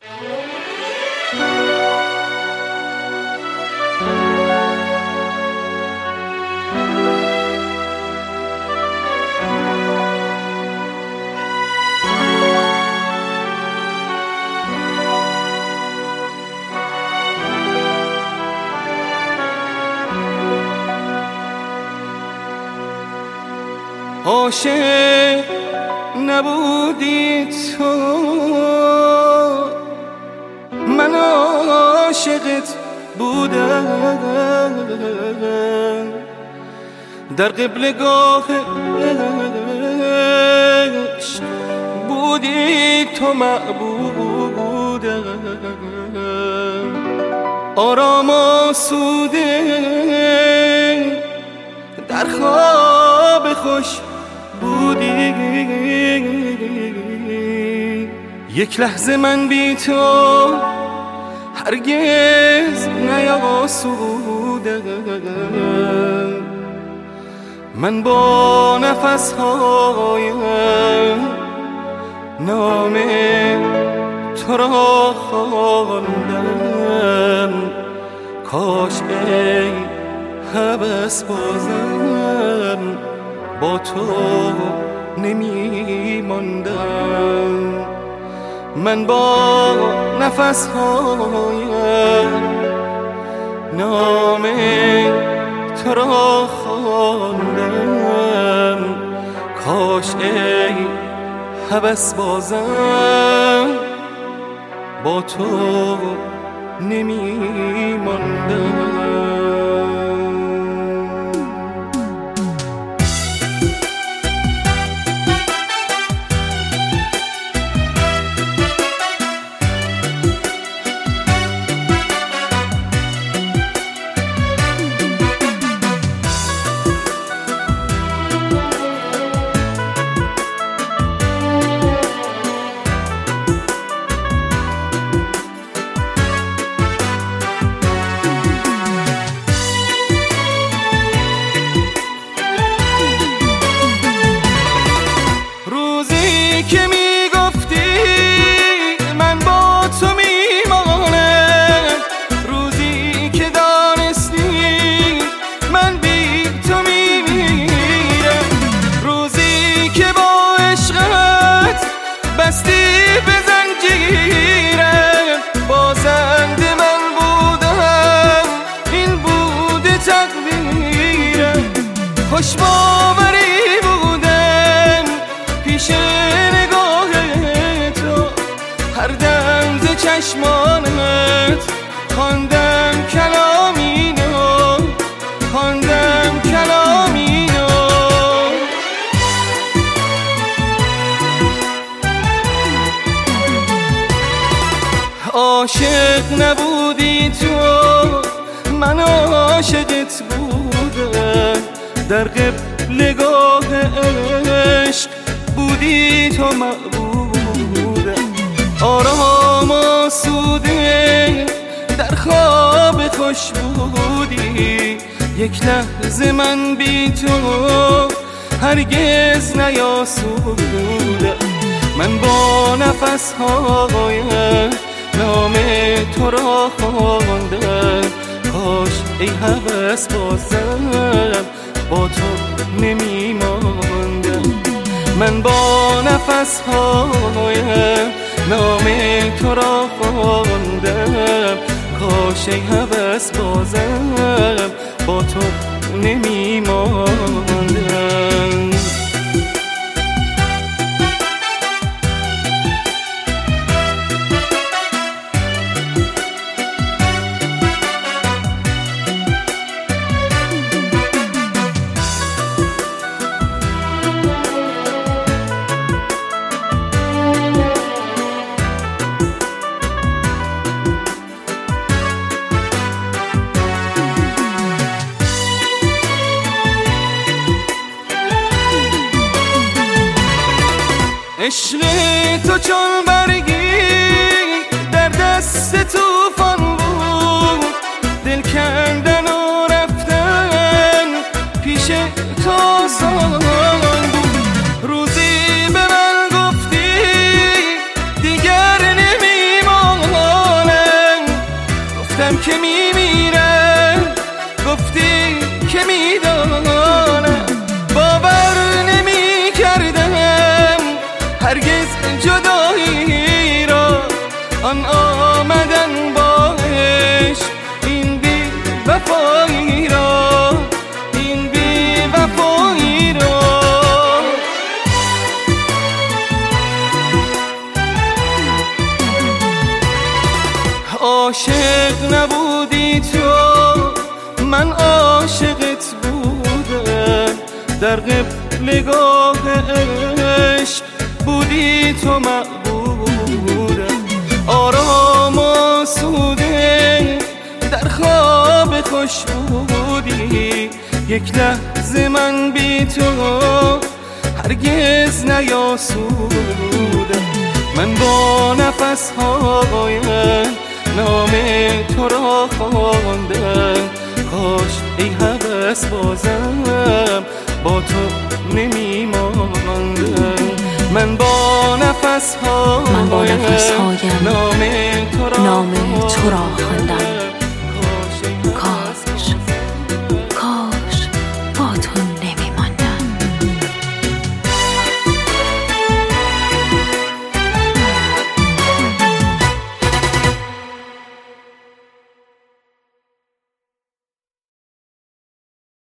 عاشق نبودی تو، من عاشقت بودم. در قبلگاه عشق بودی تو معبودم. آرام آسوده در خواب خوش بودی. یک لحظه من بی تو هرگز نیاسودم. من با نفسهایم نام تو را خواندم. کاش ای هوس بازم با تو نمی ماندم. من با نفسهایم نام تو را خواندم. کاش ای هوس بازم با تو نمی ماندم. که می گفتی من با تو میمانم، روزی که دانستی من بی تو میمیرم، روزی که با عشقت بستی به زنجیرم، بازنده من بودم این بوده تقدیرم. خوش باوری بودم پیش هر دم ز چشمانت خواندم کلامی نو، خواندم کلامی نو. عاشق نبودی تو، من عاشقت بودم. در قبلگاه عشق بودی تو معبودم. آرام آسوده در خواب خوش بودی. یک لحظه من بی تو هرگز نیاسودم. من با نفسهایم نام تو را خواندم. کاش ای هوس بازم با تو نمی ماندم. من با نفسهایم نام تو را خواندم. کاش ای هوس بازم با تو نمی ماندم. عشق تو چون برگی در دست توفان بود، دل کندن و رفتن پیش تو آسان بود. روزی به من گفتی دیگر نمیمانم، آن آمدن با عشق این بی وفایی را، این بی وفایی را. عاشق نبودی تو من عاشقت بودم، در قبلگاه عشق بودی تو معبودم. آرام آسوده در خواب خوش بودی، یک لحظه من بی تو هرگز نیاسودم. من با نفس‌هایم نام تو را خواندم، کاش ای هوس بازم با تو نمی ماندم. من با نفس‌هایم نام تو را خواندم،